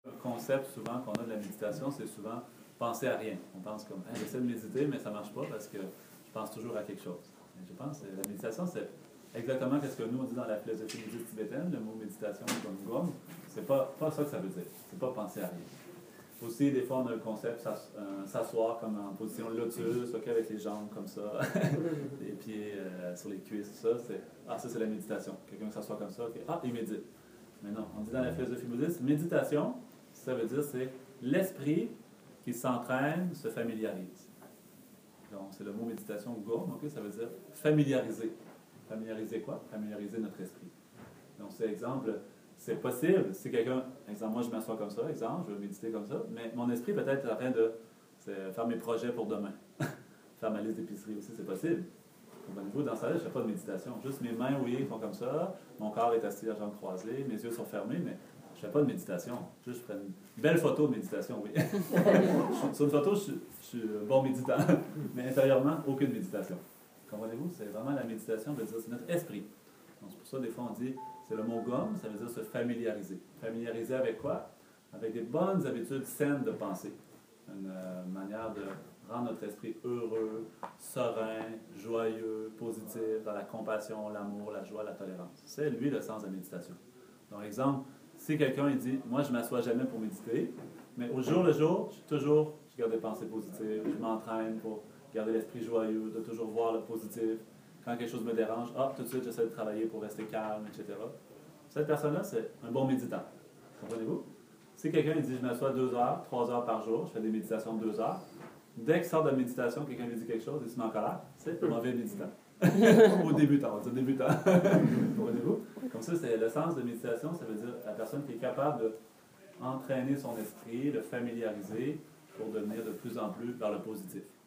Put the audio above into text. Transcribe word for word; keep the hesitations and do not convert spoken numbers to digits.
Le concept souvent qu'on a de la méditation, c'est souvent penser à rien. On pense comme, hey, j'essaie de méditer, mais ça ne marche pas parce que je pense toujours à quelque chose. Mais je pense que la méditation, c'est exactement ce que nous on dit dans la philosophie bouddhiste tibétaine, le mot méditation comme gomme, c'est pas, pas ça que ça veut dire. C'est pas penser à rien. Aussi, des fois, on a le concept euh, s'asseoir comme en position lotus, okay, avec les jambes comme ça, les pieds euh, sur les cuisses, tout ça. C'est, ah, ça, c'est la méditation. Quelqu'un s'assoit comme ça, okay, ah, il médite. Mais non, on dit dans la philosophie bouddhiste, méditation, ça veut dire c'est l'esprit qui s'entraîne, se familiarise. Donc, c'est le mot méditation gomme, okay, ça veut dire familiariser. Familiariser quoi? Familiariser notre esprit. Donc, c'est exemple. C'est possible, si quelqu'un, exemple, moi je m'assois comme ça, exemple, je vais méditer comme ça, mais mon esprit peut-être est en train de faire mes projets pour demain. Faire ma liste d'épicerie aussi, c'est possible. Comprenez-vous, dans ça, je ne fais pas de méditation. Juste mes mains, oui, font comme ça, mon corps est assis à jambes croisées, mes yeux sont fermés, mais je ne fais pas de méditation. Juste, je prends une belle photo de méditation, oui. Sur une photo, je suis, je suis bon méditant, mais intérieurement, aucune méditation. Comprenez-vous, c'est vraiment la méditation, veut dire c'est notre esprit. Donc, c'est pour ça, des fois, on dit, c'est le mot gomme, ça veut dire se familiariser. Familiariser avec quoi? Avec des bonnes habitudes saines de penser. Une euh, manière de rendre notre esprit heureux, serein, joyeux, positif, dans la compassion, l'amour, la joie, la tolérance. C'est lui le sens de la méditation. Donc, exemple, si quelqu'un il dit, moi je ne m'assois jamais pour méditer, mais au jour le jour, je suis toujours, je garde des pensées positives, je m'entraîne pour garder l'esprit joyeux, de toujours voir le positif. Quand quelque chose me dérange, ah, tout de suite, j'essaie de travailler pour rester calme, et cetera. Cette personne-là, c'est un bon méditant. Comprenez-vous? Si quelqu'un dit, je m'assois deux heures, trois heures par jour, je fais des méditations de deux heures, dès qu'il sort de la méditation, quelqu'un lui dit quelque chose, il se met en colère, c'est un mauvais méditant. Ou débutant, on va dire débutant. Comprenez-vous? Comme ça, c'est le sens de méditation, ça veut dire la personne qui est capable d'entraîner son esprit, de familiariser pour devenir de plus en plus vers le positif.